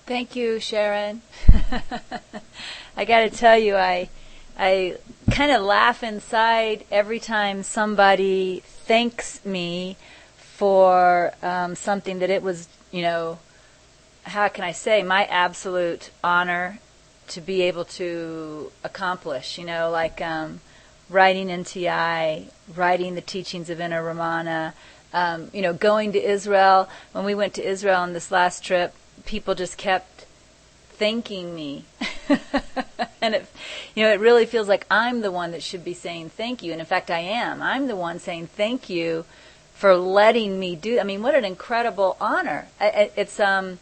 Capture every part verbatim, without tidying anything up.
Thank you, Sharon. I got to tell you, I I kind of laugh inside every time somebody thanks me for um, something that it was, you know, how can I say, my absolute honor to be able to accomplish, you know, like um, writing N T I, writing the teachings of Inna Ramana, um, you know, going to Israel. When we went to Israel on this last trip, people just kept thanking me. And it, you know, it really feels like I'm the one that should be saying thank you. And in fact, I am. I'm the one saying thank you for letting me do. I mean, what an incredible honor. I, it's um,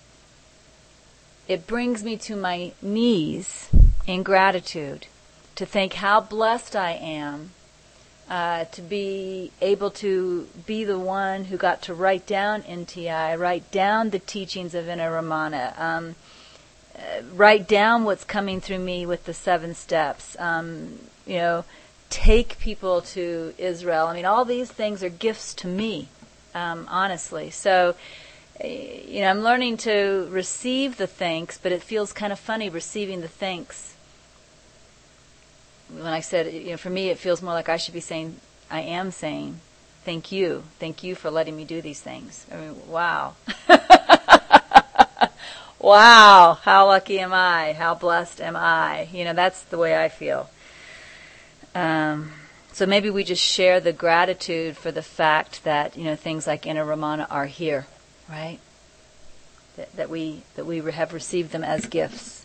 it brings me to my knees in gratitude to think how blessed I am uh, to be able to be the one who got to write down N T I, write down the teachings of Inna Ramana, um, uh, write down what's coming through me with the seven steps, um, you know, take people to Israel. I mean, all these things are gifts to me, um, honestly. So, you know, I'm learning to receive the thanks, but it feels kind of funny receiving the thanks. When I said, you know, for me, it feels more like I should be saying, I am saying, thank you. Thank you for letting me do these things. I mean, wow. Wow. How lucky am I? How blessed am I? You know, that's the way I feel. Um, so maybe we just share the gratitude for the fact that, you know, things like Inna Ramana are here, right? That, that we that we have received them as gifts.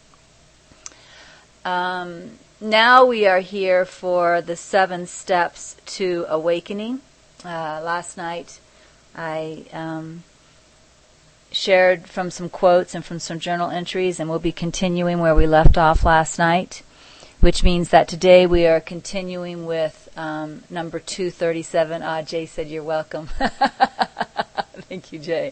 Um, now we are here for the seven steps to awakening. Uh, last night I um, shared from some quotes and from some journal entries, and we'll be continuing where we left off last night, which means that today we are continuing with um, number two thirty-seven. Ah, Jay said you're welcome. Thank you, Jay.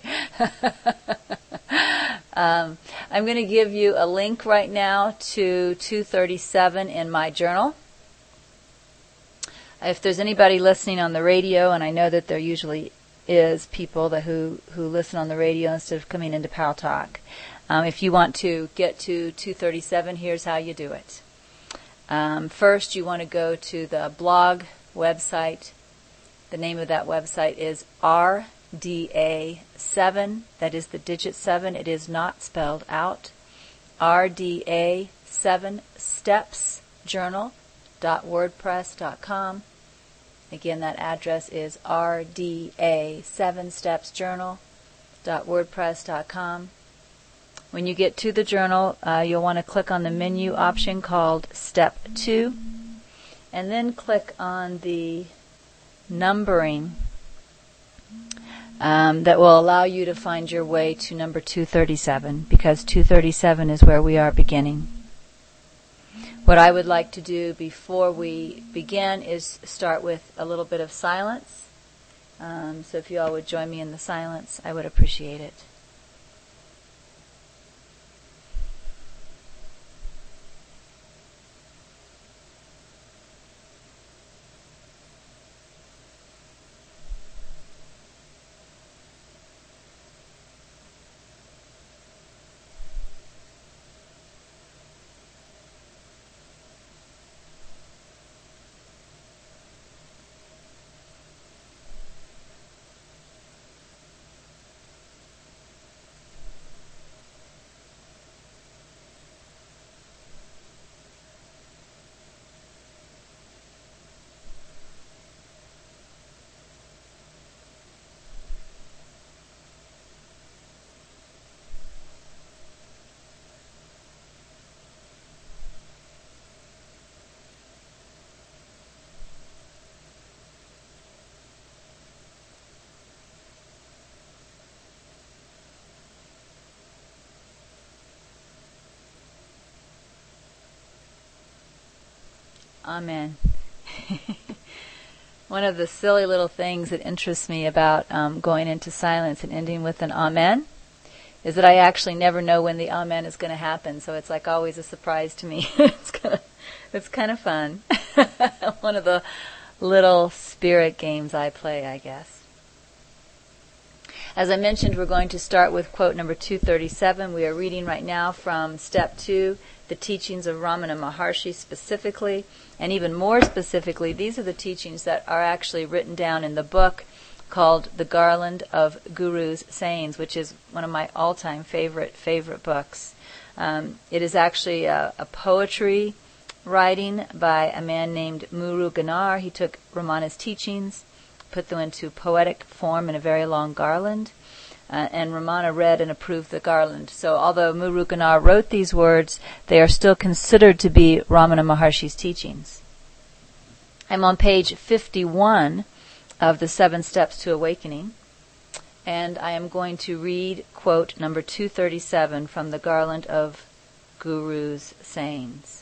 um, I'm going to give you a link right now to two thirty-seven in my journal. If there's anybody listening on the radio, and I know that there usually is people that who, who listen on the radio instead of coming into Pal Talk. Um, if you want to get to two thirty-seven, here's how you do it. Um, first, you want to go to the blog website. The name of that website is R D A seven. That is the digit seven. It is not spelled out. R D A seven steps journal dot wordpress dot com. Again, that address is R D A seven steps journal dot wordpress dot com. When you get to the journal, uh, you'll want to click on the menu option called Step two, and then click on the numbering um, that will allow you to find your way to number two thirty-seven, because two thirty-seven is where we are beginning. What I would like to do before we begin is start with a little bit of silence. Um, so if you all would join me in the silence, I would appreciate it. Amen. One of the silly little things that interests me about um, going into silence and ending with an amen is that I actually never know when the amen is going to happen. So it's like always a surprise to me. it's kind of, it's kind of fun. One of the little spirit games I play, I guess. As I mentioned, we're going to start with quote number two thirty-seven. We are reading right now from step two, the teachings of Ramana Maharshi specifically, and even more specifically, these are the teachings that are actually written down in the book called The Garland of Guru's Sayings, which is one of my all-time favorite, favorite books. Um, it is actually a, a poetry writing by a man named Muru Ganar. He took Ramana's teachings, put them into poetic form in a very long garland, uh, and Ramana read and approved the garland. So although Muru Ganar wrote these words, they are still considered to be Ramana Maharshi's teachings. I'm on page fifty-one of the Seven Steps to Awakening, and I am going to read quote number two thirty-seven from the Garland of Guru's Sayings.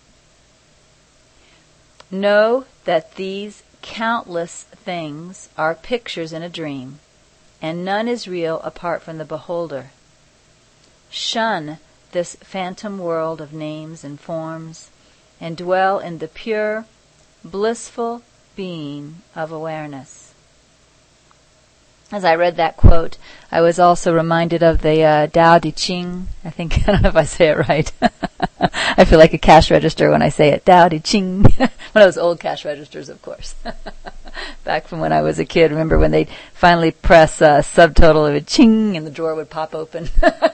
Know that these countless things are pictures in a dream, and none is real apart from the beholder. Shun this phantom world of names and forms, and dwell in the pure, blissful being of awareness. As I read that quote, I was also reminded of the uh, Tao Te Ching. I think, I don't know if I say it right. I feel like a cash register when I say it. Tao Te Ching. One of those old cash registers, of course. Back from when I was a kid. Remember when they'd finally press a subtotal of a ching and the drawer would pop open?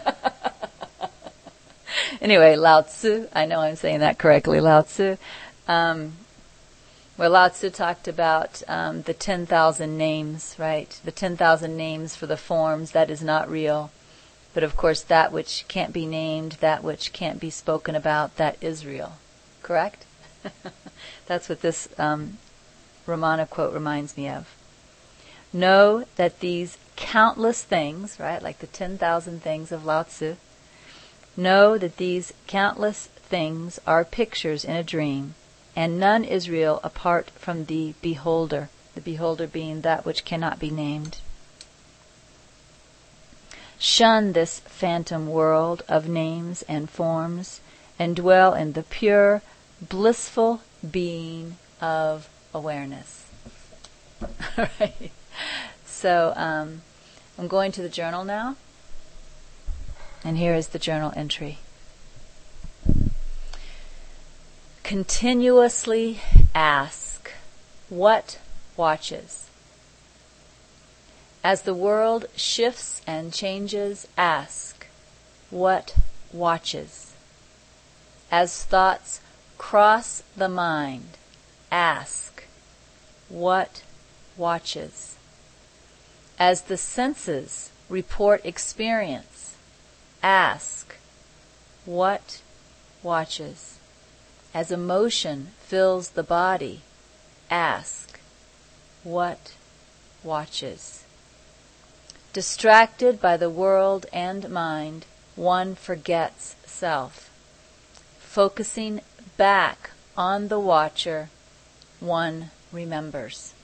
Anyway, Lao Tzu. I know I'm saying that correctly. Lao Tzu. Um, Where Lao Tzu talked about um, the ten thousand names, right? The ten thousand names for the forms, that is not real. But of course, that which can't be named, that which can't be spoken about, that is real. Correct? That's what this um, Ramana quote reminds me of. Know that these countless things, right, like the ten thousand things of Lao Tzu, know that these countless things are pictures in a dream, and none is real apart from the beholder, the beholder being that which cannot be named. Shun this phantom world of names and forms, and dwell in the pure, blissful being of awareness. All right. So um, I'm going to the journal now, and here is the journal entry. Continuously ask, what watches? As the world shifts and changes, ask, what watches? As thoughts cross the mind, ask, what watches? As the senses report experience, ask, what watches? As emotion fills the body, ask, what watches? Distracted by the world and mind, one forgets self. Focusing back on the watcher, one remembers.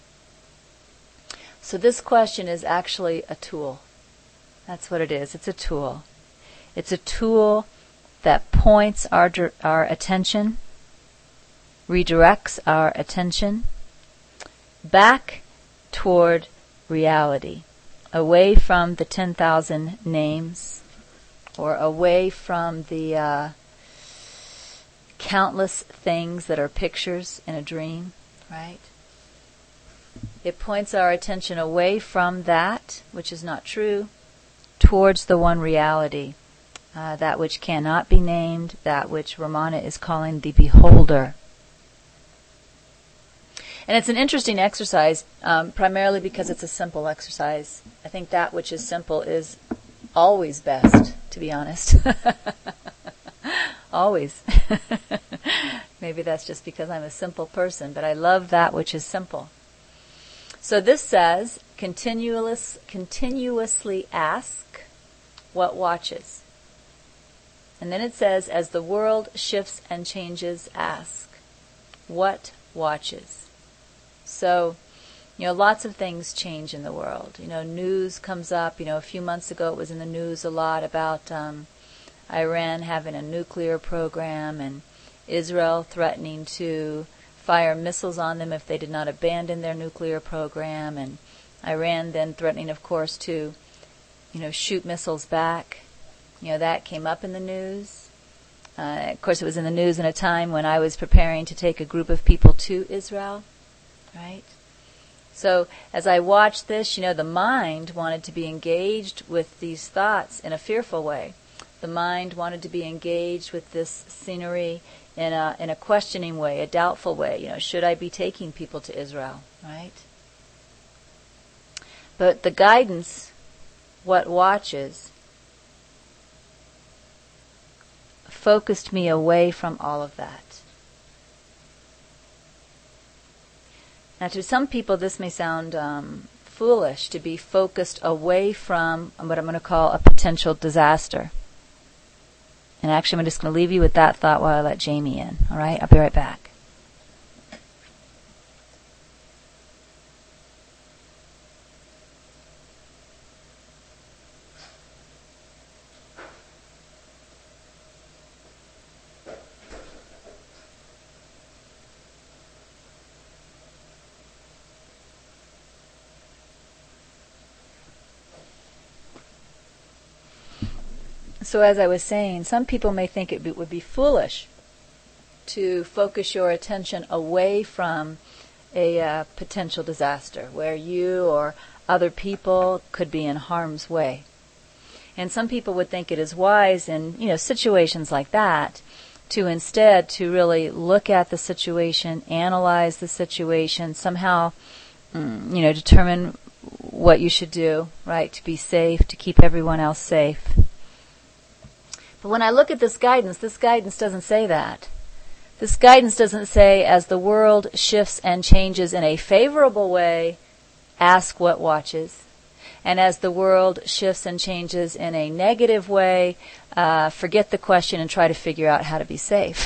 So this question is actually a tool. That's what it is. It's a tool. It's a tool that points our our attention, redirects our attention back toward reality, away from the ten thousand names, or away from the uh, countless things that are pictures in a dream, right? It points our attention away from that which is not true, towards the one reality, uh, that which cannot be named, that which Ramana is calling the beholder. And it's an interesting exercise, um, primarily because it's a simple exercise. I think that which is simple is always best, to be honest. Always. Maybe that's just because I'm a simple person, but I love that which is simple. So this says, continuous, continuously ask what watches. And then it says, as the world shifts and changes, ask what watches. So, you know, lots of things change in the world. You know, news comes up. You know, a few months ago it was in the news a lot about um, Iran having a nuclear program and Israel threatening to fire missiles on them if they did not abandon their nuclear program. And Iran then threatening, of course, to, you know, shoot missiles back. You know, that came up in the news. Uh, of course, it was in the news in a time when I was preparing to take a group of people to Israel, right? So as I watched this, you know, the mind wanted to be engaged with these thoughts in a fearful way. The mind wanted to be engaged with this scenery in a in a questioning way, a doubtful way. You know, should I be taking people to Israel, right? But the guidance, what watches, focused me away from all of that. Now, to some people, this may sound um, foolish to be focused away from what I'm going to call a potential disaster. And actually, I'm just going to leave you with that thought while I let Jamie in. All right? I'll be right back. So as I was saying, some people may think it be, would be foolish to focus your attention away from a uh, potential disaster where you or other people could be in harm's way. And some people would think it is wise in, you know, situations like that to instead to really look at the situation, analyze the situation, somehow, mm, you know, determine what you should do, right, to be safe, to keep everyone else safe. But when I look at this guidance, this guidance doesn't say that. This guidance doesn't say, as the world shifts and changes in a favorable way, ask what watches. And as the world shifts and changes in a negative way, uh, forget the question and try to figure out how to be safe.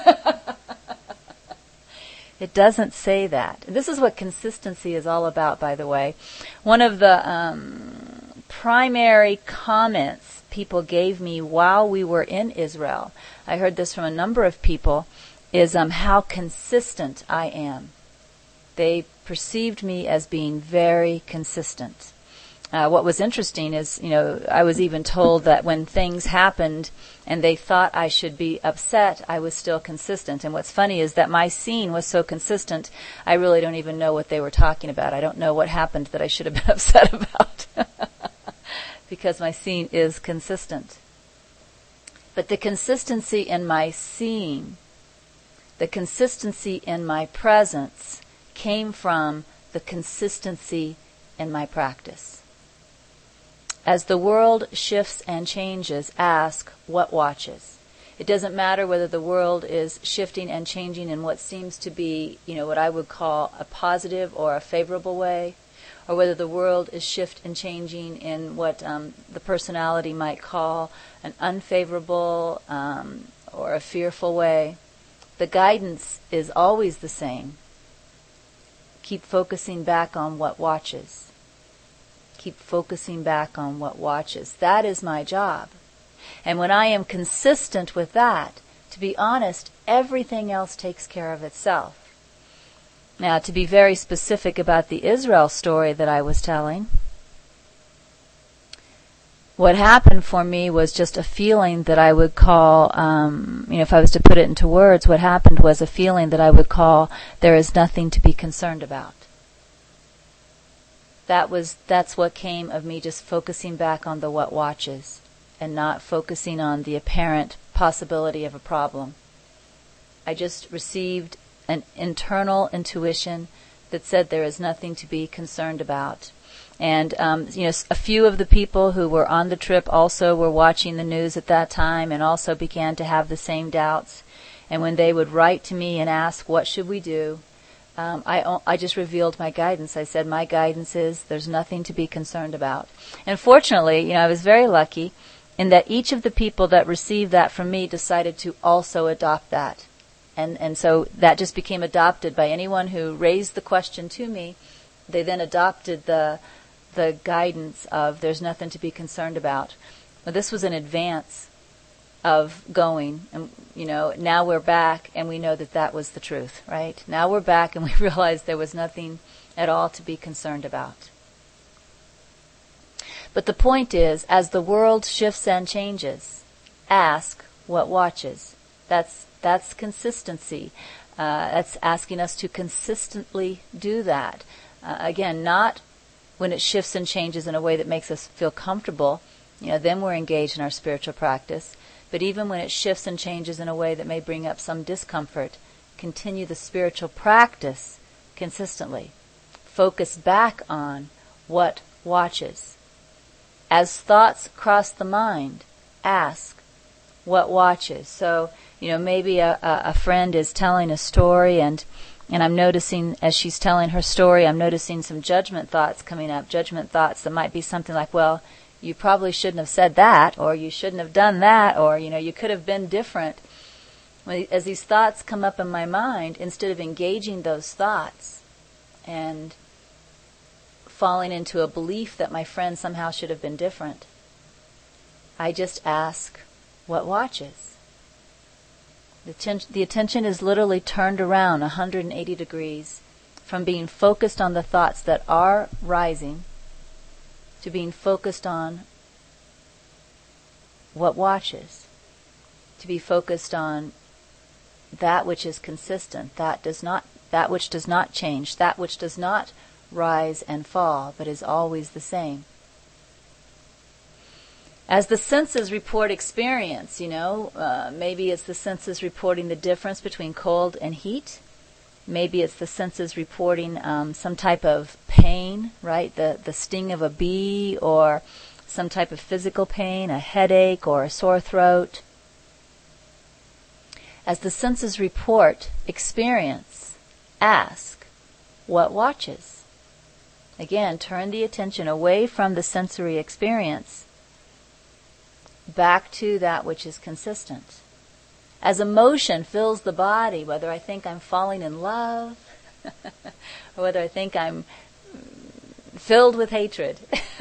It doesn't say that. This is what consistency is all about, by the way. One of the um, primary comments people gave me while we were in Israel, I heard this from a number of people, is um, how consistent I am. They perceived me as being very consistent. Uh, what was interesting is, you know, I was even told that when things happened and they thought I should be upset, I was still consistent. And what's funny is that my scene was so consistent, I really don't even know what they were talking about. I don't know what happened that I should have been upset about. Because my scene is consistent. But the consistency in my seeing, the consistency in my presence, came from the consistency in my practice. As the world shifts and changes, ask what watches. It doesn't matter whether the world is shifting and changing in what seems to be, you know, what I would call a positive or a favorable way, or whether the world is shift and changing in what um, the personality might call an unfavorable um, or a fearful way. The guidance is always the same. Keep focusing back on what watches. Keep focusing back on what watches. That is my job. And when I am consistent with that, to be honest, everything else takes care of itself. Now, to be very specific about the Israel story that I was telling, what happened for me was just a feeling that I would call, um, you know, if I was to put it into words, what happened was a feeling that I would call, there is nothing to be concerned about. That was, that's what came of me just focusing back on the what watches and not focusing on the apparent possibility of a problem. I just received an internal intuition that said there is nothing to be concerned about. And, um, you know, a few of the people who were on the trip also were watching the news at that time and also began to have the same doubts. And when they would write to me and ask, what should we do? Um, I, I just revealed my guidance. I said, my guidance is there's nothing to be concerned about. And fortunately, you know, I was very lucky in that each of the people that received that from me decided to also adopt that. And and so that just became adopted by anyone who raised the question to me. They then adopted the the guidance of there's nothing to be concerned about. Well, this was in advance of going, and you know, now we're back and we know that that was the truth, right? Now we're back and we realize there was nothing at all to be concerned about. But the point is, as the world shifts and changes, ask what watches. That's that's consistency. Uh, that's asking us to consistently do that. Uh, again, not when it shifts and changes in a way that makes us feel comfortable. You know, then we're engaged in our spiritual practice. But even when it shifts and changes in a way that may bring up some discomfort, continue the spiritual practice consistently. Focus back on what watches. As thoughts cross the mind, ask what watches. So, you know, maybe a, a, a friend is telling a story, and and I'm noticing as she's telling her story, I'm noticing some judgment thoughts coming up, judgment thoughts that might be something like, well, you probably shouldn't have said that, or you shouldn't have done that, or, you know, you could have been different. As these thoughts come up in my mind, instead of engaging those thoughts and falling into a belief that my friend somehow should have been different, I just ask, what watches? The, ten- the attention is literally turned around one hundred eighty degrees from being focused on the thoughts that are rising to being focused on what watches, to be focused on that which is consistent, that does not, that which does not change, that which does not rise and fall, but is always the same. As the senses report experience, you know, uh, maybe it's the senses reporting the difference between cold and heat. Maybe it's the senses reporting um, some type of pain, right? The the sting of a bee, or some type of physical pain, a headache or a sore throat. As the senses report experience, ask, what watches? Again, turn the attention away from the sensory experience back to that which is consistent. As emotion fills the body, whether I think I'm falling in love, or whether I think I'm filled with hatred,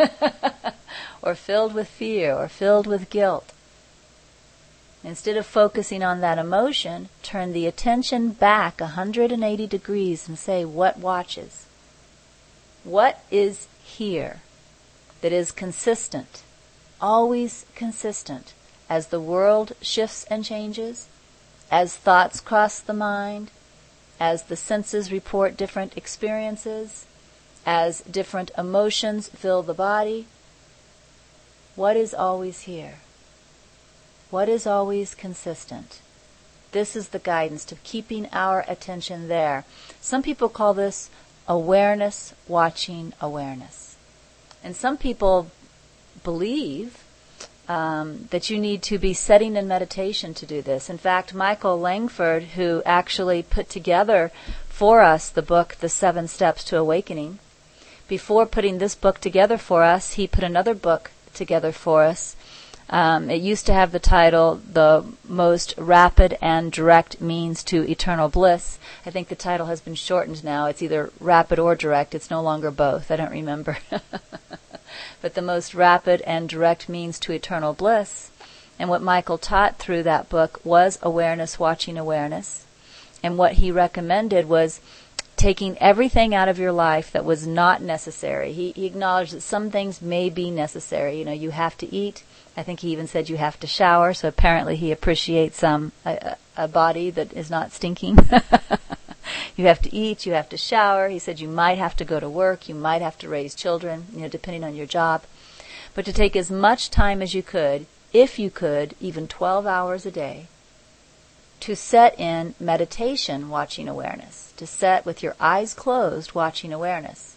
or filled with fear, or filled with guilt, instead of focusing on that emotion, turn the attention back one hundred eighty degrees and say, what watches? What is here that is consistent, always consistent, as the world shifts and changes, as thoughts cross the mind, as the senses report different experiences, as different emotions fill the body? What is always here? What is always consistent? This is the guidance to keeping our attention there. Some people call this awareness, watching awareness. And some people believe um, that you need to be setting in meditation to do this. In fact, Michael Langford, who actually put together for us the book, The Seven Steps to Awakening, before putting this book together for us, he put another book together for us. Um, it used to have the title, The Most Rapid and Direct Means to Eternal Bliss. I think the title has been shortened now. It's either rapid or direct. It's no longer both. I don't remember. But The Most Rapid and Direct Means to Eternal Bliss. And what Michael taught through that book was awareness, watching awareness. And what he recommended was taking everything out of your life that was not necessary. He, he acknowledged that some things may be necessary. You know, you have to eat. I think he even said you have to shower, so apparently he appreciates um, a, a body that is not stinking. You have to eat, you have to shower. He said you might have to go to work, you might have to raise children, you know, depending on your job. But to take as much time as you could, if you could, even twelve hours a day, to set in meditation, watching awareness, to set with your eyes closed, watching awareness.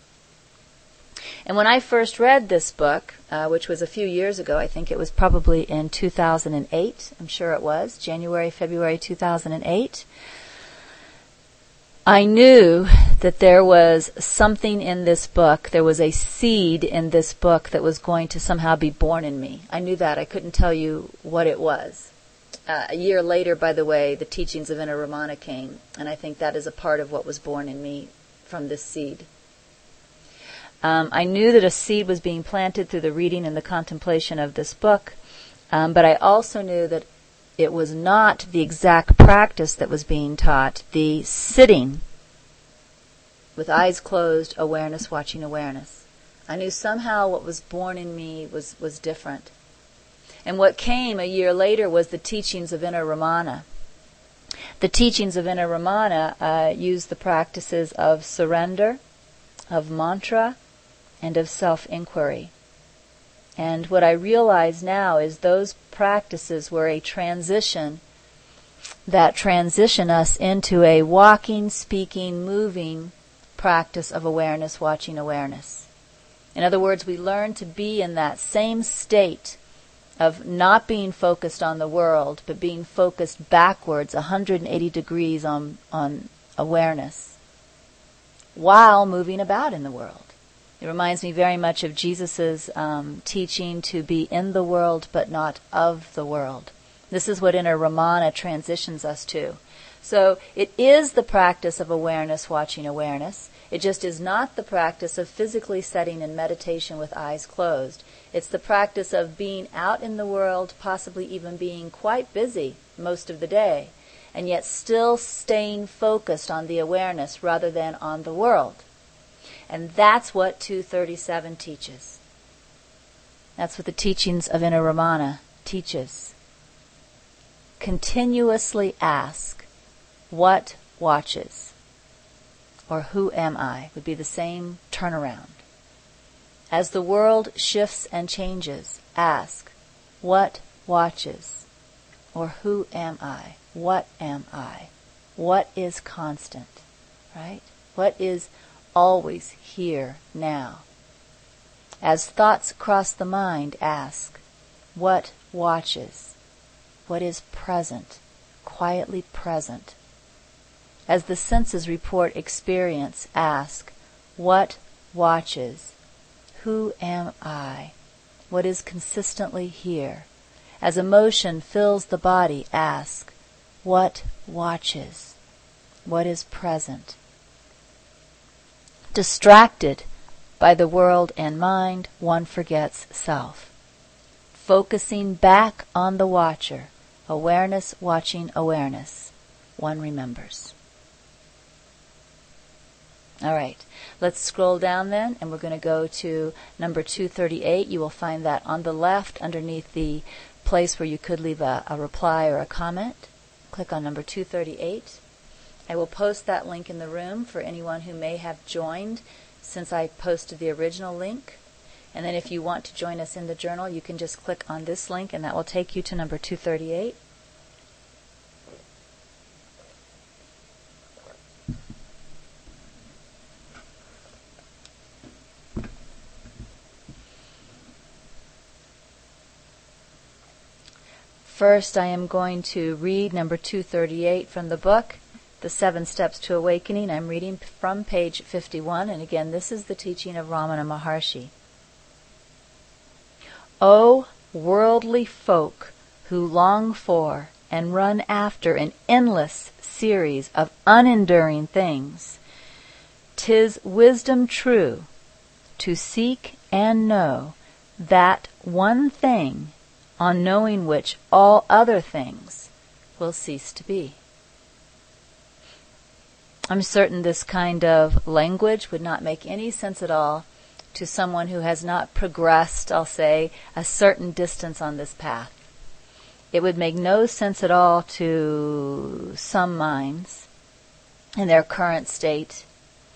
And when I first read this book, uh, which was a few years ago, I think it was probably in two thousand eight, I'm sure it was, January, February two thousand eight, I knew that there was something in this book, there was a seed in this book that was going to somehow be born in me. I knew that. I couldn't tell you what it was. Uh, a year later, by the way, the teachings of Inna Ramana came, and I think that is a part of what was born in me from this seed. Um, I knew that a seed was being planted through the reading and the contemplation of this book, um, but I also knew that it was not the exact practice that was being taught, the sitting with eyes closed, awareness, watching awareness. I knew somehow what was born in me was, was different. And what came a year later was the teachings of Inner Ramana. The teachings of Inner Ramana uh, use the practices of surrender, of mantra, and of self-inquiry. And what I realize now is those practices were a transition that transition us into a walking, speaking, moving practice of awareness, watching awareness. In other words, we learn to be in that same state of not being focused on the world, but being focused backwards one hundred eighty degrees on, on awareness, while moving about in the world. It reminds me very much of Jesus' um, teaching to be in the world, but not of the world. This is what Inner Ramana transitions us to. So it is the practice of awareness, watching awareness. It just is not the practice of physically sitting in meditation with eyes closed. It's the practice of being out in the world, possibly even being quite busy most of the day, and yet still staying focused on the awareness rather than on the world. And that's what two thirty-seven teaches. That's what the teachings of Inner Ramana teaches. Continuously ask, what watches? Or who am I? Would be the same turnaround. As the world shifts and changes, ask, what watches? Or who am I? What am I? What is constant? Right? What is always here now? As thoughts cross the mind, ask, what watches? What is present? Quietly present. As the senses report experience, ask, what watches? Who am I? What is consistently here? As emotion fills the body, ask, what watches? What is present? Distracted by the world and mind, one forgets self. Focusing back on the watcher, awareness watching awareness, one remembers. All right, let's scroll down then, and we're going to go to number two thirty-eight. You will find that on the left underneath the place where you could leave a, a reply or a comment. Click on number two thirty-eight. I will post that link in the room for anyone who may have joined since I posted the original link. And then if you want to join us in the journal, you can just click on this link, and that will take you to number two thirty-eight. First, I am going to read number two thirty-eight from the book, The Seven Steps to Awakening. I'm reading from page fifty-one, and again, this is the teaching of Ramana Maharshi. O worldly folk who long for and run after an endless series of unenduring things, 'tis wisdom true to seek and know that one thing on knowing which all other things will cease to be. I'm certain this kind of language would not make any sense at all to someone who has not progressed, I'll say, a certain distance on this path. It would make no sense at all to some minds in their current state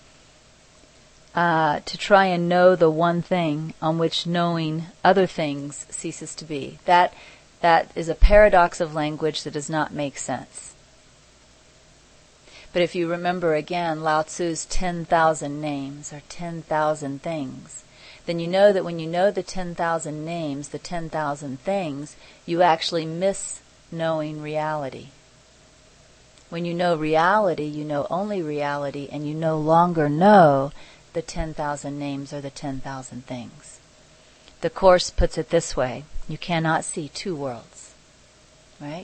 uh, to try and know the one thing on which knowing other things ceases to be. That that is a paradox of language that does not make sense. But if you remember again Lao Tzu's ten thousand names or ten thousand things, then you know that when you know the ten thousand names, the ten thousand things, you actually miss knowing reality. When you know reality, you know only reality, and you no longer know the ten thousand names or the ten thousand things. The Course puts it this way: you cannot see two worlds. Right?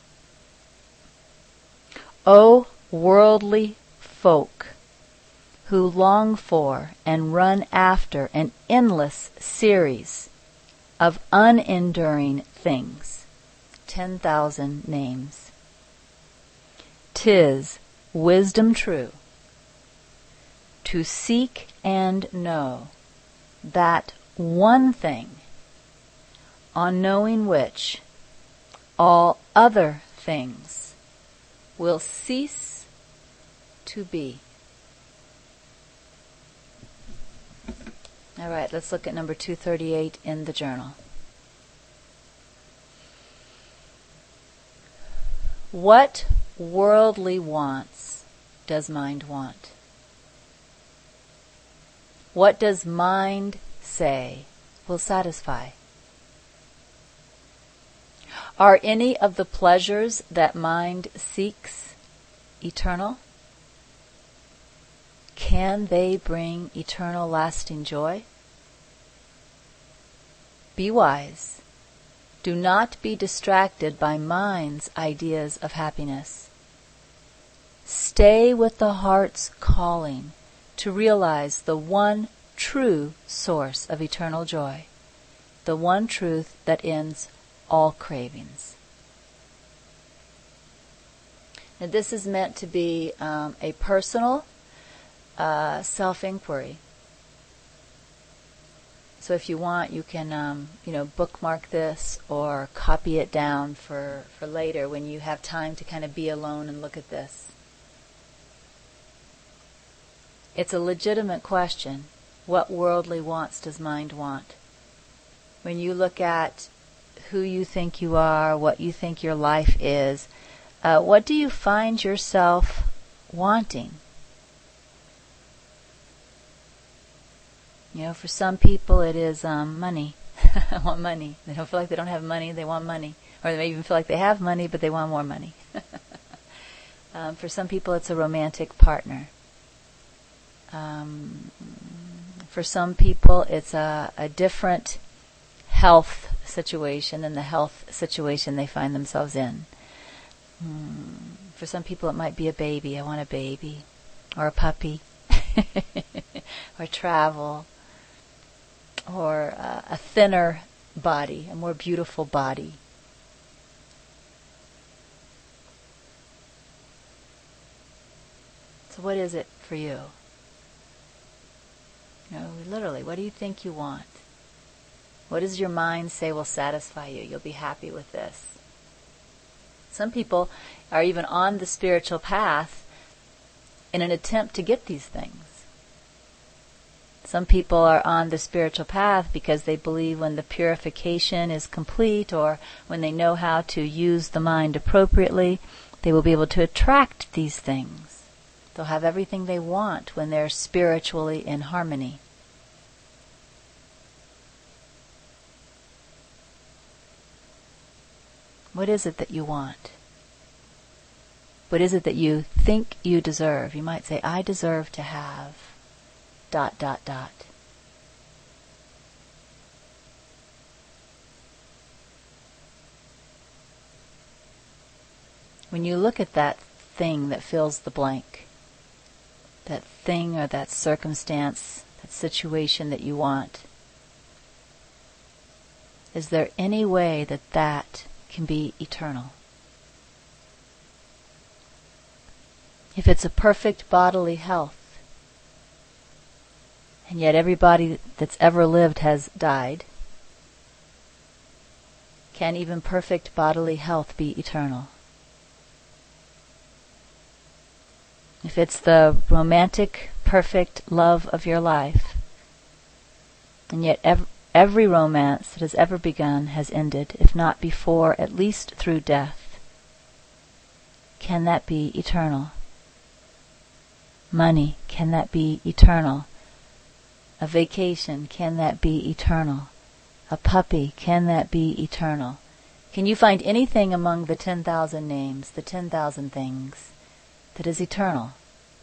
O worldly folk who long for and run after an endless series of unenduring things, ten thousand names, 'tis wisdom true to seek and know that one thing on knowing which all other things will cease to be. All right, let's look at number two thirty-eight in the journal. What worldly wants does mind want? What does mind say will satisfy? Are any of the pleasures that mind seeks eternal? Can they bring eternal lasting joy? Be wise. Do not be distracted by mind's ideas of happiness. Stay with the heart's calling to realize the one true source of eternal joy, the one truth that ends all cravings. Now, this is meant to be um, a personal uh, self-inquiry. So if you want, you can, um, you know, bookmark this or copy it down for, for later when you have time to kind of be alone and look at this. It's a legitimate question. What worldly wants does mind want? When you look at who you think you are, what you think your life is, uh, what do you find yourself wanting? You know, for some people it is um, money. I want money. They don't feel like they don't have money, they want money. Or they may even feel like they have money, but they want more money. um, for some people it's a romantic partner. Um, for some people it's a, a different health situation than the health situation they find themselves in. Hmm. For some people it might be a baby. I want a baby. Or a puppy. Or travel. Or uh, a thinner body, a more beautiful body. So what is it for you? You know, literally, what do you think you want? What does your mind say will satisfy you? You'll be happy with this. Some people are even on the spiritual path in an attempt to get these things. Some people are on the spiritual path because they believe when the purification is complete or when they know how to use the mind appropriately, they will be able to attract these things. They'll have everything they want when they're spiritually in harmony. What is it that you want? What is it that you think you deserve? You might say, I deserve to have... dot, dot, dot. When you look at that thing that fills the blank, that thing or that circumstance, that situation that you want, is there any way that that can be eternal? If it's a perfect bodily health, and yet everybody that's ever lived has died, can even perfect bodily health be eternal? If it's the romantic, perfect love of your life, and yet ev- every romance that has ever begun has ended, if not before, at least through death, can that be eternal? Money, can that be eternal? A vacation, can that be eternal? A puppy, can that be eternal? Can you find anything among the ten thousand names, the ten thousand things, that is eternal?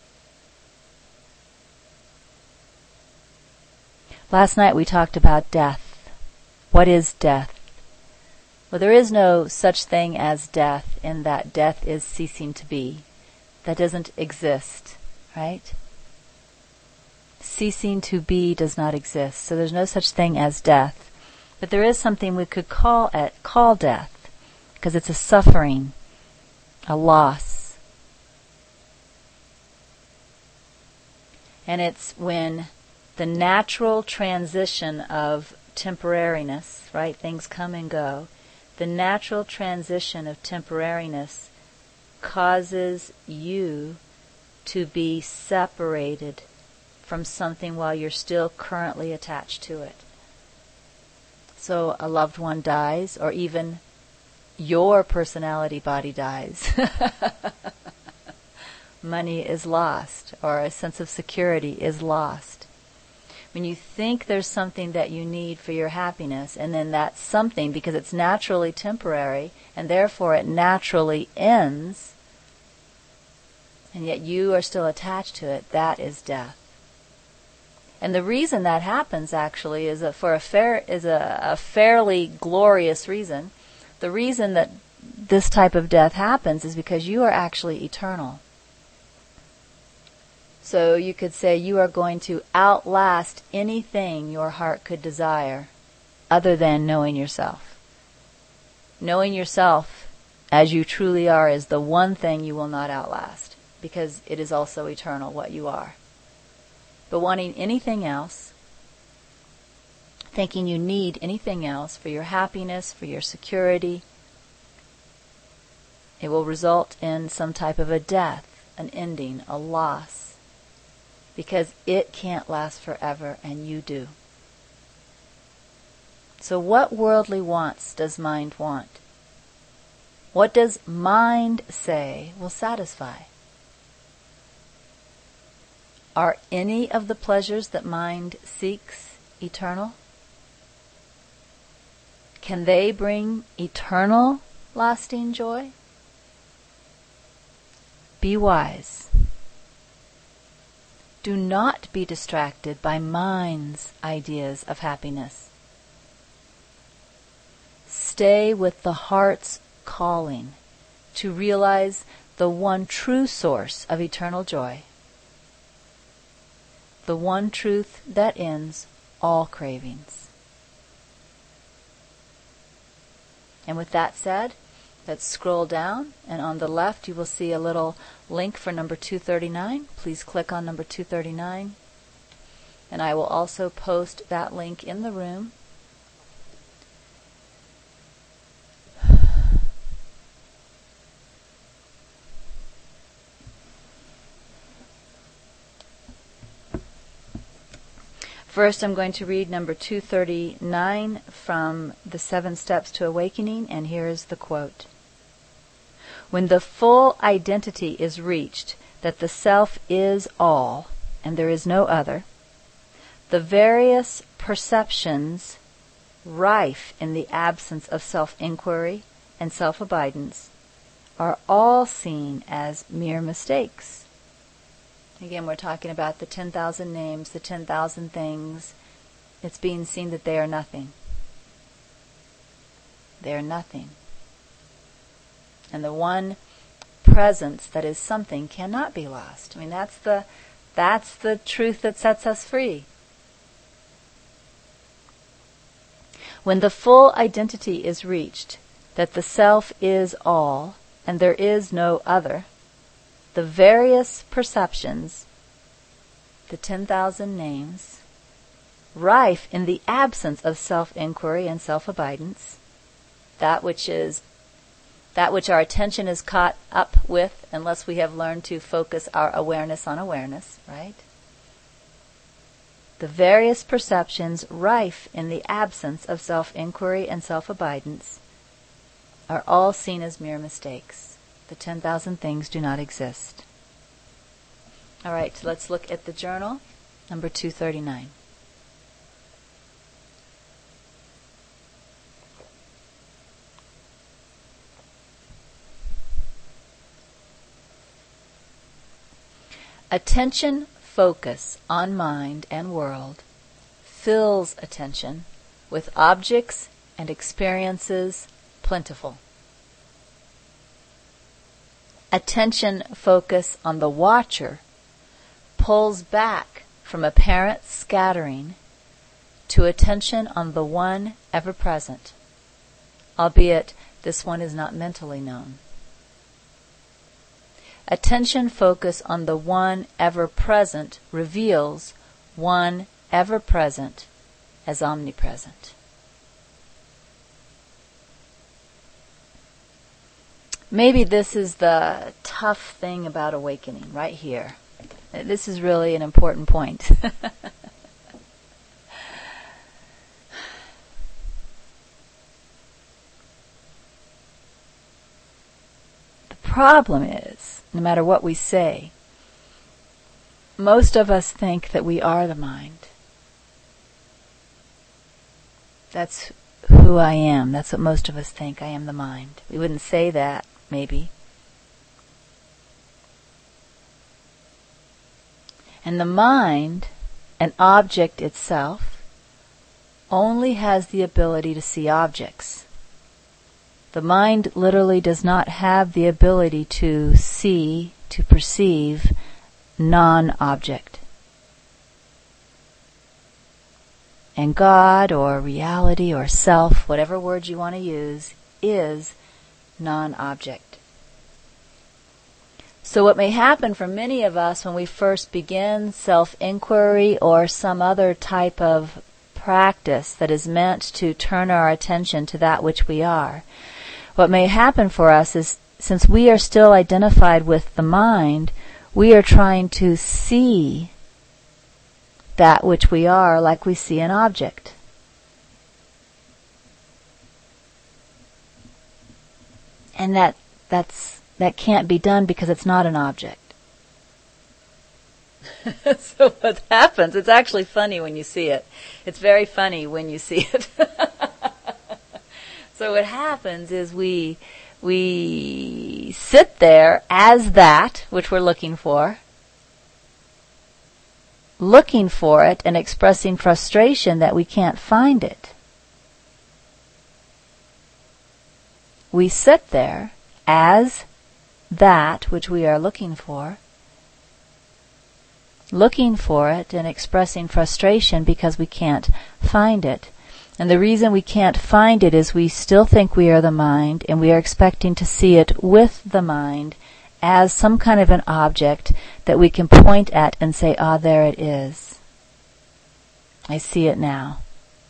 Last night we talked about death. What is death? Well, there is no such thing as death in that death is ceasing to be. That doesn't exist, right? Ceasing to be does not exist. So there's no such thing as death. But there is something we could call it, call death, because it's a suffering, a loss. And it's when the natural transition of temporariness, right? Things come and go. The natural transition of temporariness causes you to be separated from something while you're still currently attached to it. So a loved one dies, or even your personality body dies. Money is lost, or a sense of security is lost. When you think there's something that you need for your happiness, and then that something, because it's naturally temporary, and therefore it naturally ends, and yet you are still attached to it, that is death. And the reason that happens actually is a, for a fair is a, a fairly glorious reason. The reason that this type of death happens is because you are actually eternal. So you could say you are going to outlast anything your heart could desire other than knowing yourself. Knowing yourself as you truly are is the one thing you will not outlast, because it is also eternal, what you are. But wanting anything else, thinking you need anything else for your happiness, for your security, it will result in some type of a death, an ending, a loss, because it can't last forever and you do. So what worldly wants does mind want? What does mind say will satisfy? Are any of the pleasures that mind seeks eternal? Can they bring eternal, lasting joy? Be wise. Do not be distracted by mind's ideas of happiness. Stay with the heart's calling to realize the one true source of eternal joy, the one truth that ends all cravings. And with that said, let's scroll down, and on the left you will see a little link for number two thirty-nine. Please click on number two thirty-nine, and I will also post that link in the room. First, I'm going to read number two thirty-nine from the Seven Steps to Awakening, and here is the quote. When the full identity is reached, that the self is all, and there is no other, the various perceptions rife in the absence of self-inquiry and self-abidance are all seen as mere mistakes. Again, we're talking about the ten thousand names, the ten thousand things. It's being seen that they are nothing. They are nothing. And the one presence that is something cannot be lost. I mean, that's the, that's the truth that sets us free. When the full identity is reached, that the self is all, and there is no other, the various perceptions, the ten thousand names, rife in the absence of self-inquiry and self-abidance, that which is, that which our attention is caught up with unless we have learned to focus our awareness on awareness, right? The various perceptions rife in the absence of self-inquiry and self-abidance are all seen as mere mistakes. The ten thousand things do not exist. All right, so let's look at the journal, number two thirty-nine. Attention focus on mind and world fills attention with objects and experiences plentiful. Attention focus on the watcher pulls back from apparent scattering to attention on the one ever present, albeit this one is not mentally known. Attention focus on the one ever present reveals one ever present as omnipresent. Maybe this is the tough thing about awakening, right here. This is really an important point. The problem is, no matter what we say, most of us think that we are the mind. That's who I am. That's what most of us think. I am the mind. We wouldn't say that, maybe. And the mind, an object itself, only has the ability to see objects. The mind literally does not have the ability to see, to perceive, non-object. And God, or reality, or self, whatever word you want to use, is non-object. So what may happen for many of us when we first begin self-inquiry or some other type of practice that is meant to turn our attention to that which we are, what may happen for us is, since we are still identified with the mind, we are trying to see that which we are like we see an object. And that that's that can't be done because it's not an object. So what happens, it's actually funny when you see it. It's very funny when you see it. So what happens is we we sit there as that which we're looking for, looking for it and expressing frustration that we can't find it. We sit there as that which we are looking for, looking for it and expressing frustration because we can't find it. And the reason we can't find it is we still think we are the mind, and we are expecting to see it with the mind as some kind of an object that we can point at and say, ah, there it is. I see it now.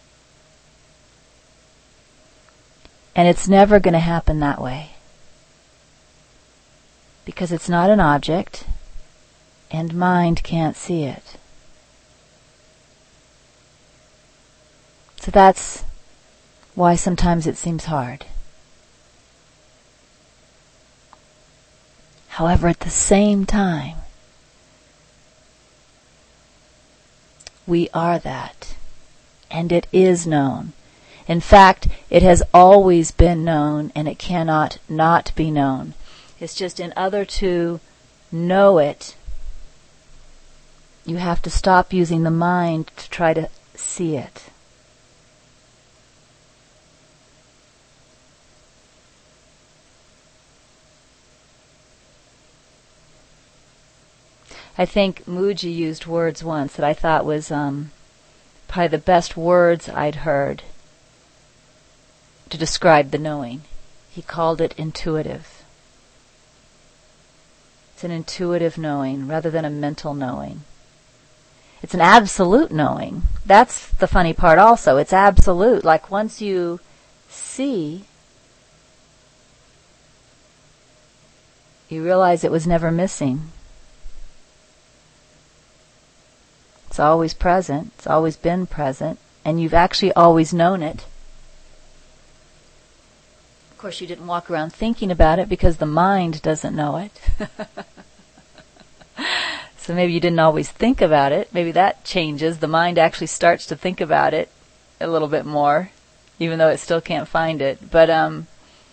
And it's never going to happen that way. Because it's not an object, and mind can't see it. So that's why sometimes it seems hard. However, at the same time, we are that, and it is known. In fact, it has always been known, and it cannot not be known. It's just in order to know it, you have to stop using the mind to try to see it. I think Mooji used words once that I thought was um, probably the best words I'd heard to describe the knowing. He called it intuitive. It's an intuitive knowing rather than a mental knowing. It's an absolute knowing. That's the funny part also. It's absolute. Like once you see, you realize it was never missing. It's always present. It's always been present. And you've actually always known it. Of course, you didn't walk around thinking about it because the mind doesn't know it. So maybe you didn't always think about it. Maybe that changes. The mind actually starts to think about it a little bit more, even though it still can't find it. But um,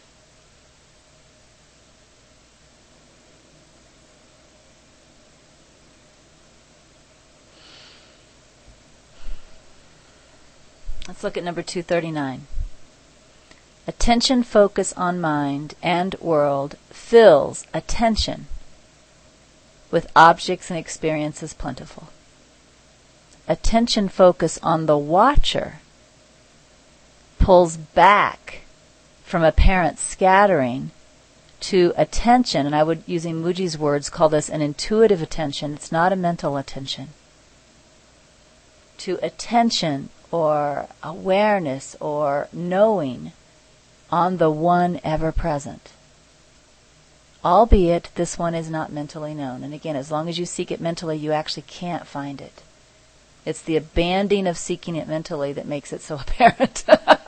let's look at number two thirty-nine. Attention focus on mind and world fills attention with objects and experiences plentiful. Attention focus on the watcher pulls back from apparent scattering to attention, and I would, using Mooji's words, call this an intuitive attention. It's not a mental attention. to attention or awareness or knowing on the one ever present. Albeit this one is not mentally known. And again, as long as you seek it mentally, you actually can't find it. It's the abandoning of seeking it mentally that makes it so apparent.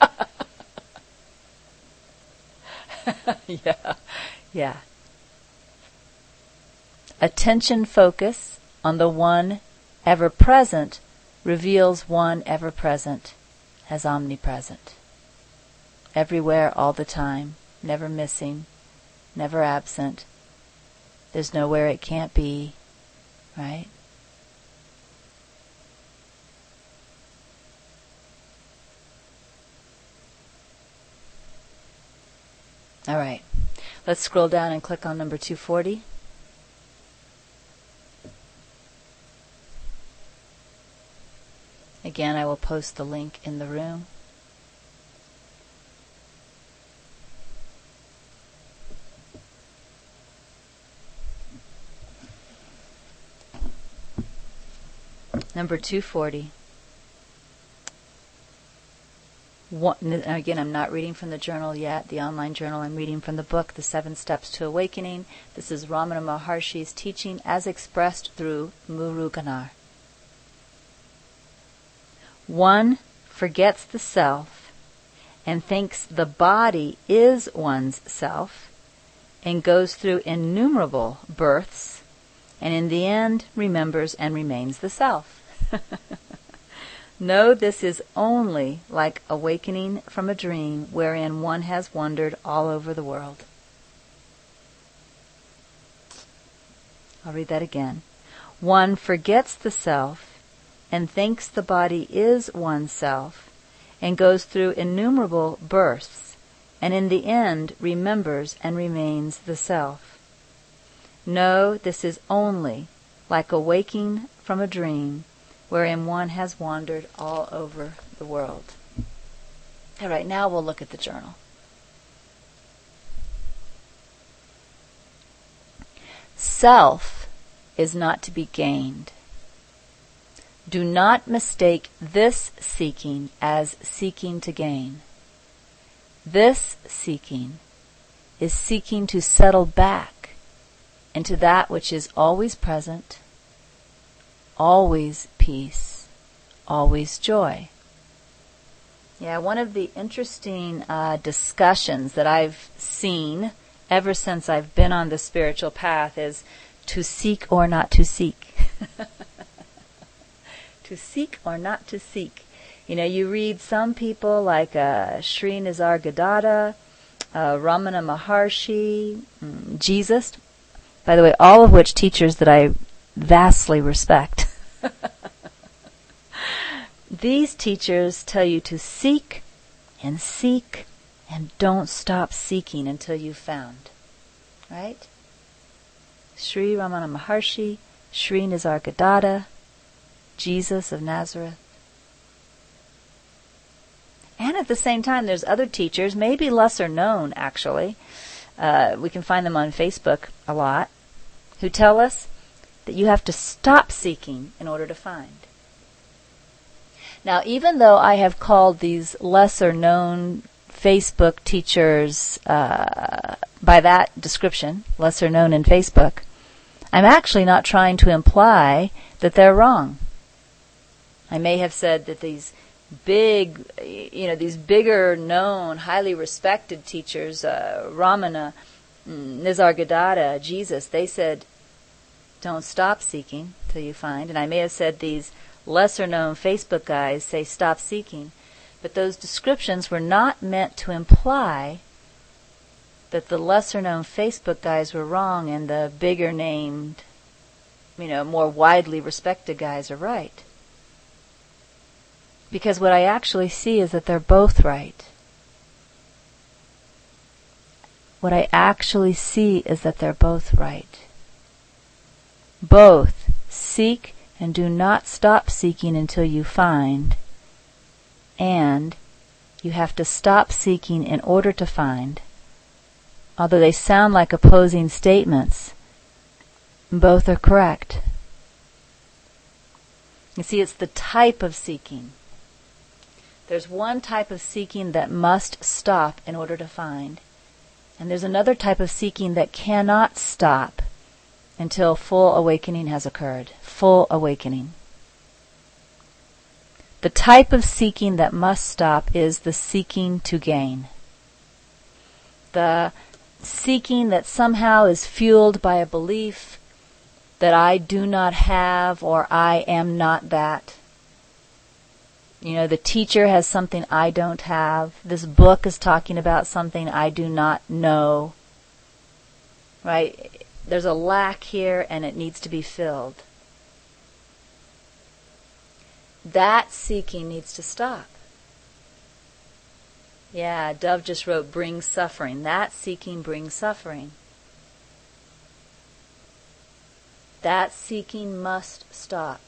yeah, yeah. Attention focus on the one ever present reveals one ever present as omnipresent. Everywhere, all the time, never missing, never absent. There's nowhere it can't be, right? All right. Let's scroll down and click on number two forty. Again, I will post the link in the room. Number two forty. One, again, I'm not reading from the journal yet, the online journal. I'm reading from the book, The Seven Steps to Awakening. This is Ramana Maharshi's teaching as expressed through Muruganar. One forgets the self and thinks the body is one's self and goes through innumerable births and in the end remembers and remains the self. No, this is only like awakening from a dream wherein one has wandered all over the world. I'll read that again. One forgets the self and thinks the body is oneself and goes through innumerable births and in the end remembers and remains the self. No, this is only like awaking from a dream wherein one has wandered all over the world. All right, now we'll look at the journal. Self is not to be gained. Do not mistake this seeking as seeking to gain. This seeking is seeking to settle back into that which is always present, always peace, always joy. Yeah, one of the interesting uh, discussions that I've seen ever since I've been on the spiritual path is to seek or not to seek. To seek or not to seek. You know, you read some people like uh, Sri Nisargadatta, uh, Ramana Maharshi, mm, Jesus. By the way, all of which teachers that I vastly respect. These teachers tell you to seek and seek and don't stop seeking until you've found. Right? Sri Ramana Maharshi, Sri Nisargadatta, Jesus of Nazareth. And at the same time, there's other teachers, maybe lesser known actually, uh, we can find them on Facebook a lot, who tell us that you have to stop seeking in order to find. Now, even though I have called these lesser known Facebook teachers uh, by that description, lesser known in Facebook, I'm actually not trying to imply that they're wrong. I may have said that these big, you know, these bigger known, highly respected teachers, uh, Ramana, Nisargadatta, Jesus, they said, don't stop seeking till you find. And I may have said these lesser known Facebook guys say stop seeking. But those descriptions were not meant to imply that the lesser known Facebook guys were wrong and the bigger named, you know, more widely respected guys are right. Because what I actually see is that they're both right. What I actually see is that they're both right. Both seek and do not stop seeking until you find, and you have to stop seeking in order to find. Although they sound like opposing statements, both are correct. You see, it's the type of seeking. There's one type of seeking that must stop in order to find. And there's another type of seeking that cannot stop until full awakening has occurred. Full awakening. The type of seeking that must stop is the seeking to gain. The seeking that somehow is fueled by a belief that I do not have or I am not that. You know, the teacher has something I don't have. This book is talking about something I do not know. Right? There's a lack here and it needs to be filled. That seeking needs to stop. Yeah, Dove just wrote, brings suffering. That seeking brings suffering. That seeking must stop.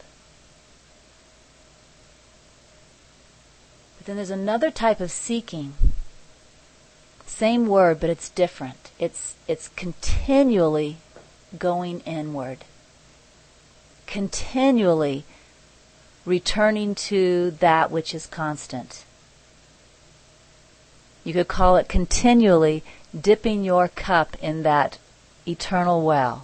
But then there's another type of seeking. Same word, but it's different. It's it's continually going inward. Continually returning to that which is constant. You could call it continually dipping your cup in that eternal well.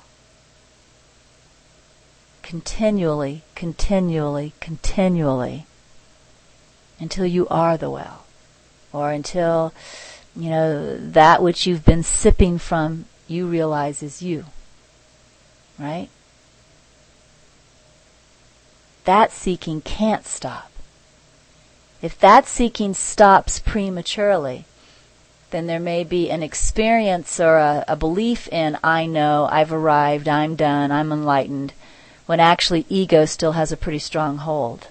Continually, continually, continually, until you are the well, or until, you know, that which you've been sipping from, you realize is you, right? That seeking can't stop. If that seeking stops prematurely, then there may be an experience or a, a belief in, I know, I've arrived, I'm done, I'm enlightened, when actually ego still has a pretty strong hold.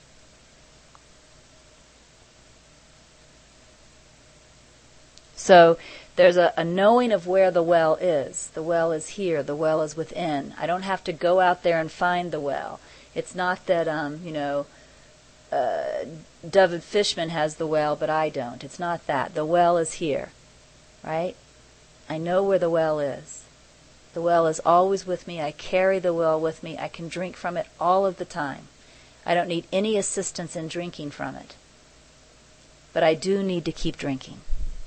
So there's a, a knowing of where the well is. The well is here. The well is within. I don't have to go out there and find the well. It's not that, um, you know, uh, David Fishman has the well, but I don't. It's not that. The well is here, right? I know where the well is. The well is always with me. I carry the well with me. I can drink from it all of the time. I don't need any assistance in drinking from it. But I do need to keep drinking.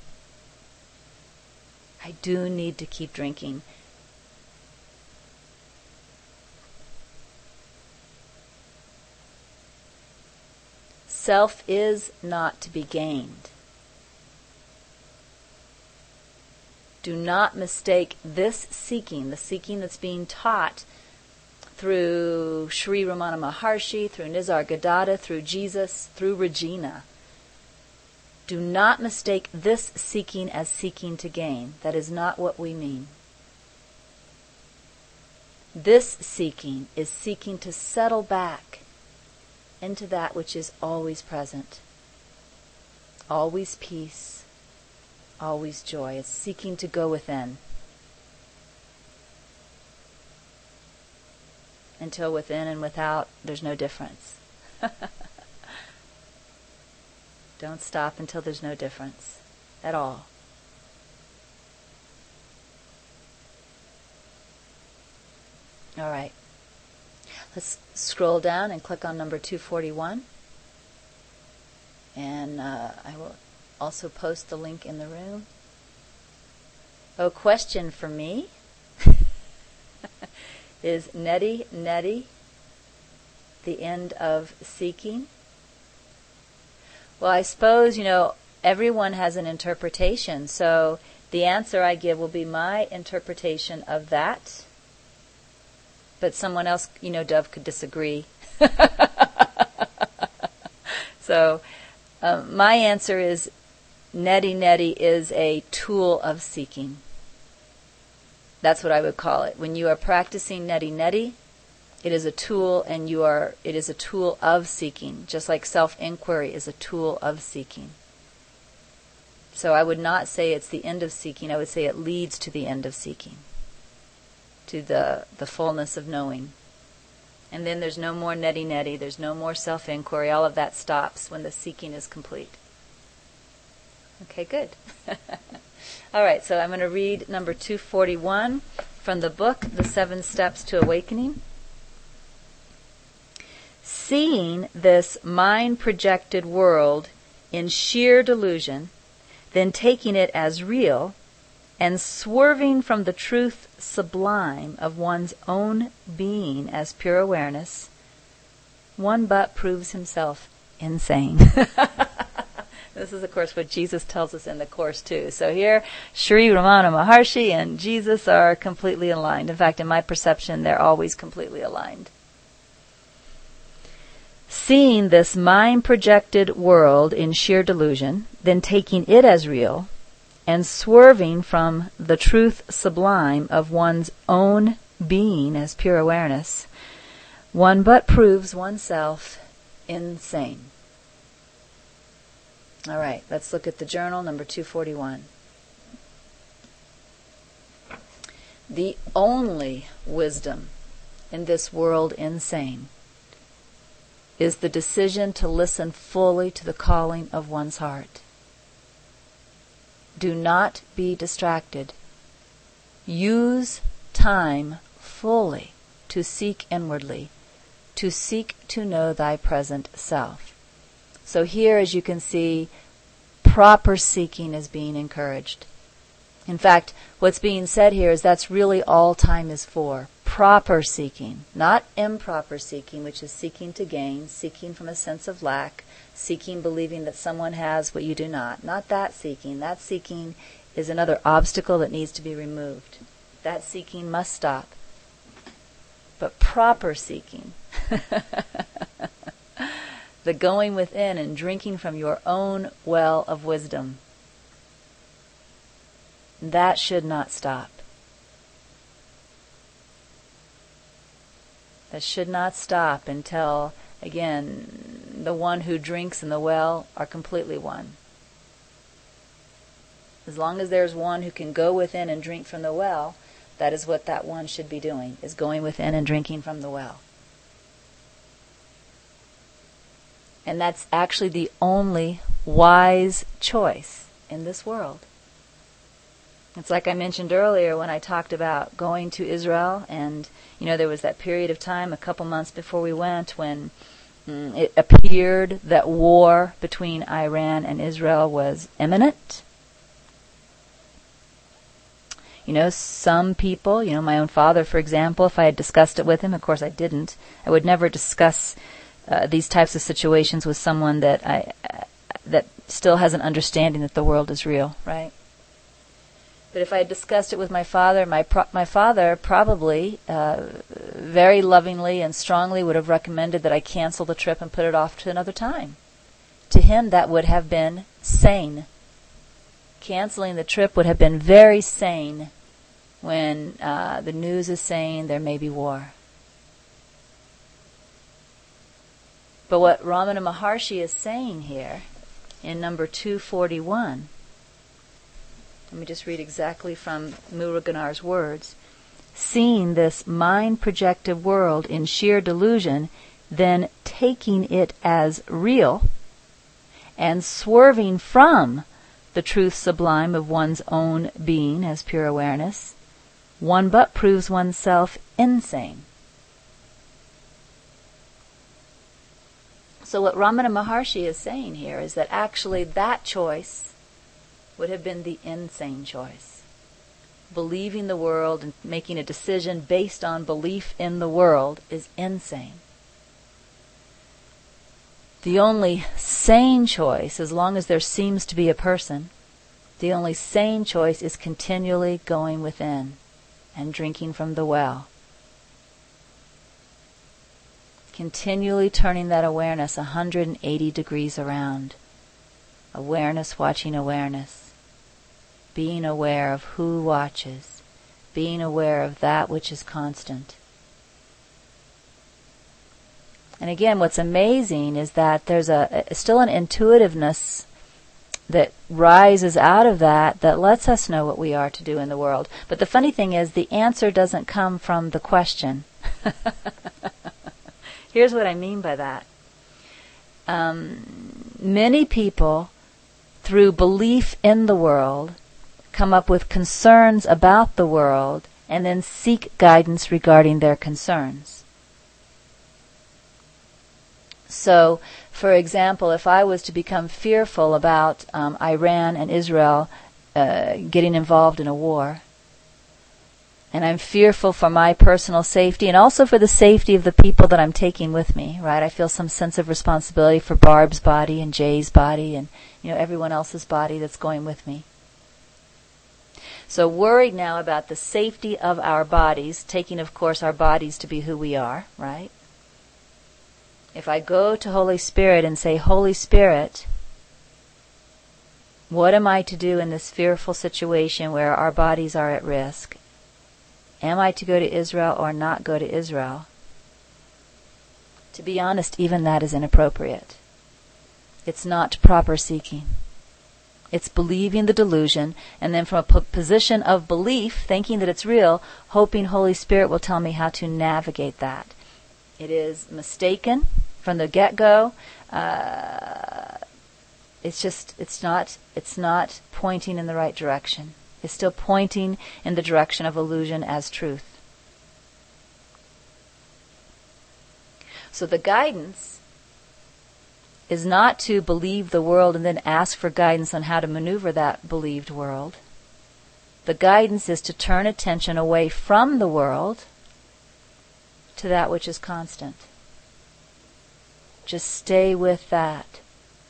I do need to keep drinking. Self is not to be gained. Do not mistake this seeking, the seeking that's being taught through Sri Ramana Maharshi, through Nisargadatta, through Jesus, through Regina. Do not mistake this seeking as seeking to gain. That is not what we mean. This seeking is seeking to settle back into that which is always present, always peace, always joy. It's seeking to go within. Until within and without, there's no difference. Don't stop until there's no difference at all. All right. Let's scroll down and click on number two forty-one. And uh, I will also post the link in the room. Oh, question for me. Is neti neti the end of seeking? Well, I suppose, you know, everyone has an interpretation, so the answer I give will be my interpretation of that. But someone else, you know, Dove could disagree. So, um, my answer is neti neti is a tool of seeking. That's what I would call it. When you are practicing neti neti, it is a tool, and you are. It is a tool of seeking, just like self-inquiry is a tool of seeking. So I would not say it's the end of seeking. I would say it leads to the end of seeking, to the the fullness of knowing. And then there's no more neti neti. There's no more self-inquiry. All of that stops when the seeking is complete. Okay, good. All right, so I'm going to read number two forty-one from the book, The Seven Steps to Awakening. Seeing this mind-projected world in sheer delusion, then taking it as real, and swerving from the truth sublime of one's own being as pure awareness, one but proves himself insane. This is, of course, what Jesus tells us in the Course, too. So here, Sri Ramana Maharshi and Jesus are completely aligned. In fact, in my perception, they're always completely aligned. Seeing this mind-projected world in sheer delusion, then taking it as real, and swerving from the truth sublime of one's own being as pure awareness, one but proves oneself insane. All right, let's look at the journal, number two forty-one. The only wisdom in this world insane is the decision to listen fully to the calling of one's heart. Do not be distracted. Use time fully to seek inwardly, to seek to know thy present self. So here, as you can see, proper seeking is being encouraged. In fact, what's being said here is that's really all time is for. Proper seeking, not improper seeking, which is seeking to gain, seeking from a sense of lack, seeking believing that someone has what you do not. Not that seeking. That seeking is another obstacle that needs to be removed. That seeking must stop. But proper seeking, the going within and drinking from your own well of wisdom, that should not stop. That should not stop until, again, the one who drinks in the well are completely one. As long as there's one who can go within and drink from the well, that is what that one should be doing, is going within and drinking from the well. And that's actually the only wise choice in this world. It's like I mentioned earlier when I talked about going to Israel, and you know there was that period of time a couple months before we went when mm, it appeared that war between Iran and Israel was imminent. You know, some people, you know, my own father, for example, if I had discussed it with him, of course I didn't, I would never discuss uh, these types of situations with someone that I uh, that still has an understanding that the world is real, right? But if I had discussed it with my father, my pro- my father probably uh, very lovingly and strongly would have recommended that I cancel the trip and put it off to another time. To him, that would have been sane. Canceling the trip would have been very sane when uh, the news is saying there may be war. But what Ramana Maharshi is saying here in number two forty-one, let me just read exactly from Muruganar's words. Seeing this mind-projected world in sheer delusion, then taking it as real, and swerving from the truth sublime of one's own being as pure awareness, one but proves oneself insane. So what Ramana Maharshi is saying here is that actually that choice would have been the insane choice. Believing the world and making a decision based on belief in the world is insane. The only sane choice, as long as there seems to be a person, the only sane choice is continually going within and drinking from the well. Continually turning that awareness one hundred eighty degrees around. Awareness watching awareness. Being aware of who watches. Being aware of that which is constant. And again, what's amazing is that there's a, a still an intuitiveness that rises out of that that lets us know what we are to do in the world. But the funny thing is, the answer doesn't come from the question. Here's what I mean by that. Um, many people, through belief in the world, come up with concerns about the world and then seek guidance regarding their concerns. So, for example, if I was to become fearful about um, Iran and Israel uh, getting involved in a war, and I'm fearful for my personal safety and also for the safety of the people that I'm taking with me, right? I feel some sense of responsibility for Barb's body and Jay's body and, you know, everyone else's body that's going with me. So worried now about the safety of our bodies, taking, of course, our bodies to be who we are, right? If I go to Holy Spirit and say, Holy Spirit, what am I to do in this fearful situation where our bodies are at risk? Am I to go to Israel or not go to Israel? To be honest, even that is inappropriate. It's not proper seeking. It's believing the delusion, and then from a p- position of belief, thinking that it's real, hoping Holy Spirit will tell me how to navigate that. It is mistaken from the get-go. Uh, it's just, it's not, it's not pointing in the right direction. It's still pointing in the direction of illusion as truth. So the guidance is not to believe the world and then ask for guidance on how to maneuver that believed world. The guidance is to turn attention away from the world to that which is constant. Just stay with that.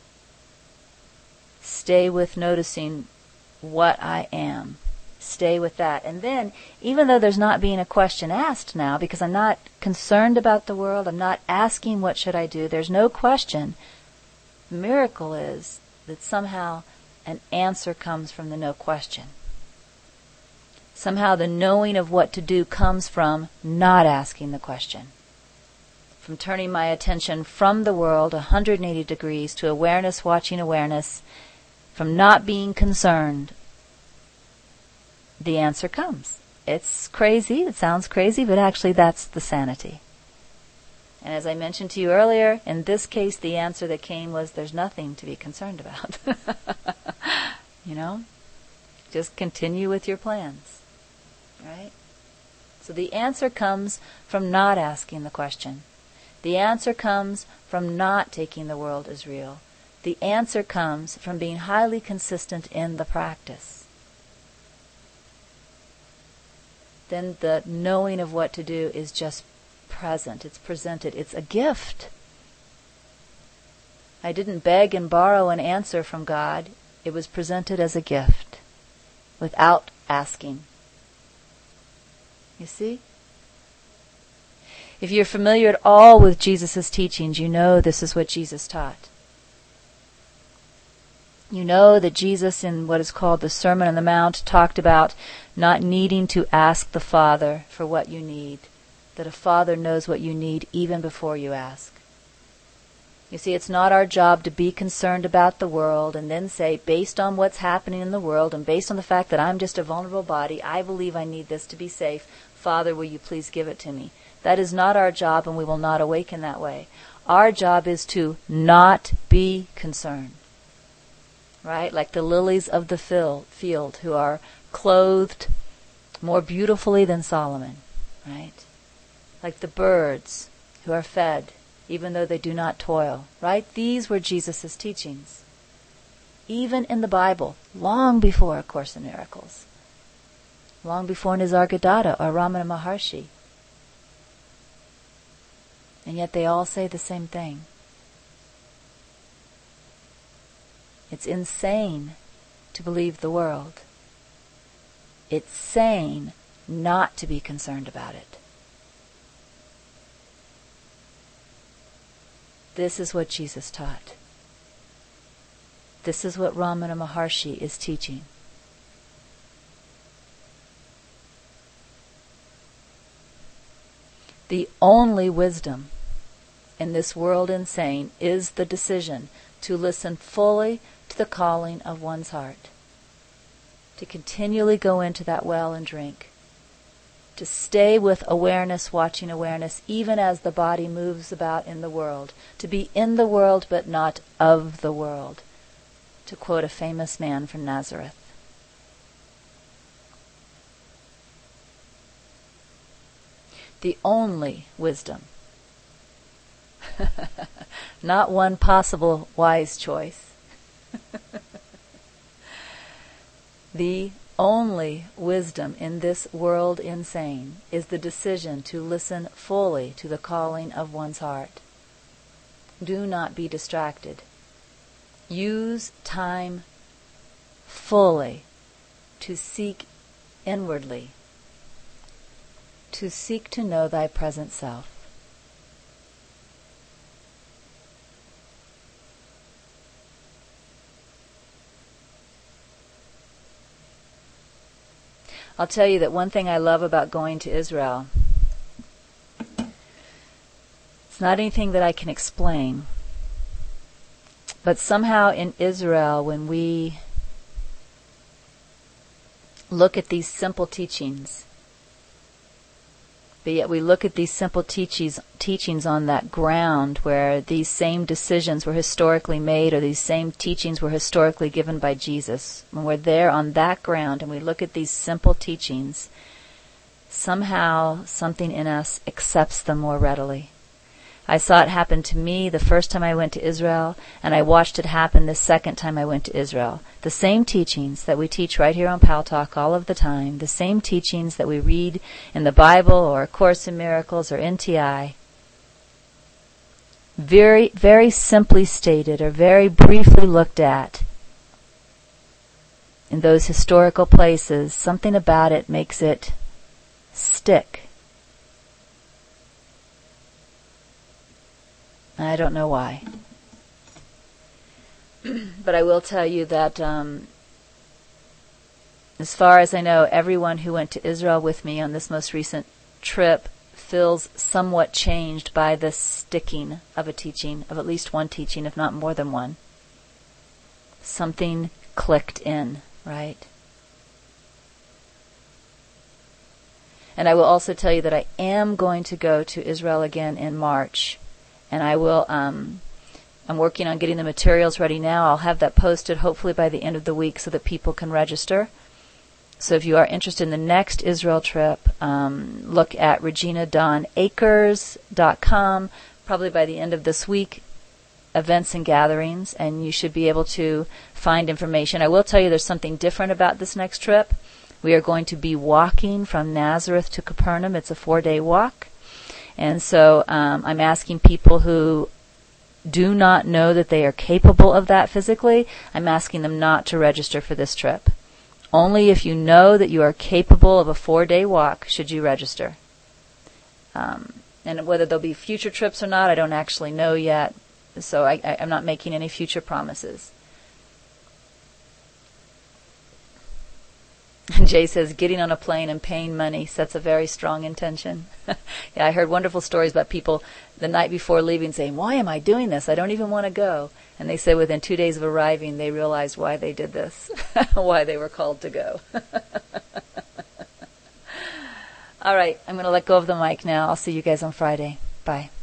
Stay with noticing what I am. Stay with that. And then, even though there's not being a question asked now, because I'm not concerned about the world, I'm not asking what should I do, there's no question. The miracle is that somehow an answer comes from the no question. Somehow the knowing of what to do comes from not asking the question. From turning my attention from the world one hundred eighty degrees to awareness, watching awareness, from not being concerned, the answer comes. It's crazy, it sounds crazy, but actually that's the sanity. And as I mentioned to you earlier, in this case, the answer that came was there's nothing to be concerned about. You know? Just continue with your plans. Right? So the answer comes from not asking the question. The answer comes from not taking the world as real. The answer comes from being highly consistent in the practice. Then the knowing of what to do is just present. It's presented. It's a gift. I didn't beg and borrow an answer from God. It was presented as a gift without asking. You see? If you're familiar at all with Jesus' teachings, you know this is what Jesus taught. You know that Jesus, in what is called the Sermon on the Mount, talked about not needing to ask the Father for what you need, that a Father knows what you need even before you ask. You see, it's not our job to be concerned about the world and then say, based on what's happening in the world and based on the fact that I'm just a vulnerable body, I believe I need this to be safe. Father, will you please give it to me? That is not our job, and we will not awaken that way. Our job is to not be concerned. Right? Like the lilies of the field who are clothed more beautifully than Solomon. Right? Like the birds who are fed even though they do not toil. Right? These were Jesus' teachings. Even in the Bible, long before A Course in Miracles. Long before Nisargadatta or Ramana Maharshi. And yet they all say the same thing. It's insane to believe the world. It's sane not to be concerned about it. This is what Jesus taught. This is what Ramana Maharshi is teaching. The only wisdom in this world insane is the decision to listen fully to the calling of one's heart, to continually go into that well and drink, to stay with awareness, watching awareness, even as the body moves about in the world, to be in the world but not of the world, to quote a famous man from Nazareth. The only wisdom. Not one possible wise choice. The only wisdom in this world insane is the decision to listen fully to the calling of one's heart. Do not be distracted. Use time fully to seek inwardly, to seek to know thy present self. I'll tell you that one thing I love about going to Israel, it's not anything that I can explain, but somehow in Israel, when we look at these simple teachings, but yet we look at these simple teachings, teachings on that ground where these same decisions were historically made, or these same teachings were historically given by Jesus. When we're there on that ground and we look at these simple teachings, somehow something in us accepts them more readily. I saw it happen to me the first time I went to Israel, and I watched it happen the second time I went to Israel. The same teachings that we teach right here on Pal Talk all of the time, the same teachings that we read in the Bible or A Course in Miracles or N T I, very, very simply stated or very briefly looked at in those historical places, something about it makes it stick. I don't know why. But I will tell you that um, as far as I know, everyone who went to Israel with me on this most recent trip feels somewhat changed by the sticking of a teaching, of at least one teaching, if not more than one. Something clicked in, right? And I will also tell you that I am going to go to Israel again in March. And I will, um, I'm working on getting the materials ready now. I'll have that posted hopefully by the end of the week so that people can register. So if you are interested in the next Israel trip, um, look at regina dawn akers dot com, probably by the end of this week, events and gatherings, and you should be able to find information. I will tell you there's something different about this next trip. We are going to be walking from Nazareth to Capernaum. It's a four-day walk. And so um, I'm asking people who do not know that they are capable of that physically, I'm asking them not to register for this trip. Only if you know that you are capable of a four-day walk should you register. Um, and whether there'll be future trips or not, I don't actually know yet. So I, I, I'm not making any future promises. And Jay says, getting on a plane and paying money sets a very strong intention. Yeah, I heard wonderful stories about people the night before leaving saying, why am I doing this? I don't even want to go. And they said within two days of arriving, they realized why they did this, why they were called to go. All right, I'm going to let go of the mic now. I'll see you guys on Friday. Bye.